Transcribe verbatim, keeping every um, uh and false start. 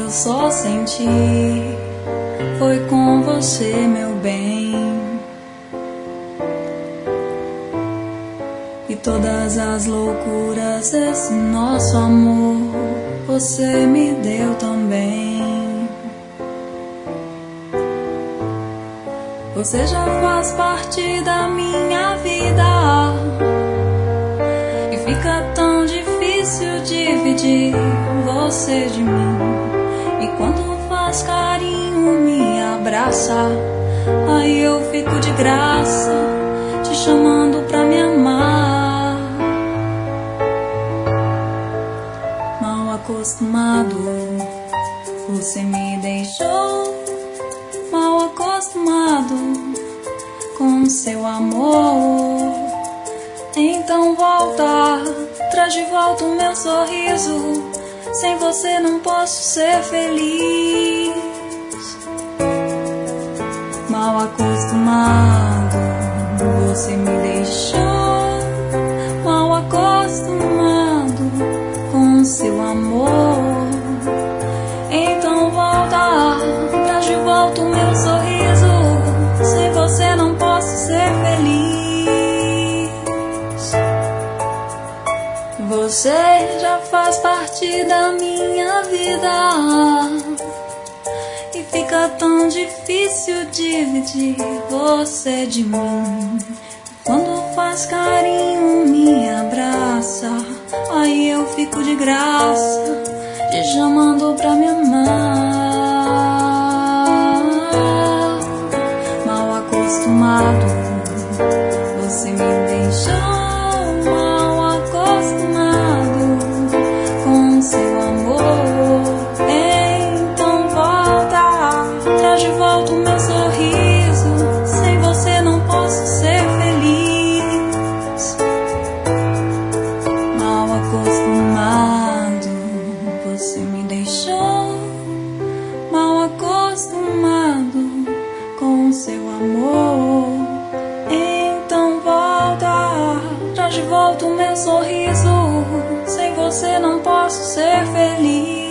eu só senti foi com você, meu bem. E todas as loucuras desse nosso amor você me deu também. Você já faz parte da minha vida e fica tão difícil dividir você de mim. E quando faz carinho, me abraça, aí eu fico de graça te chamando pra me amar. Mal acostumado, você me deixou. Mal acostumado com seu amor. Então volta, traz de volta o meu sorriso. Sem você não posso ser feliz. Mal acostumado, você me deixou. Mal acostumado com seu amor. Então volta, traz de volta o meu sorriso. Sem você não posso ser feliz. Você já faz parte da minha vida e fica tão difícil dividir você de mim. Quando faz carinho, me abraça, aí eu fico de graça te chamando pra me amar. Mal acostumado, você me deixou. Mal acostumado com seu amor. Então volta, traz de volta o meu sorriso. Sem você não posso ser feliz. Mal acostumado, você me deixou. Mal acostumado com seu amor. Então volta, traz de volta o meu sorriso. Sem você não posso ser feliz.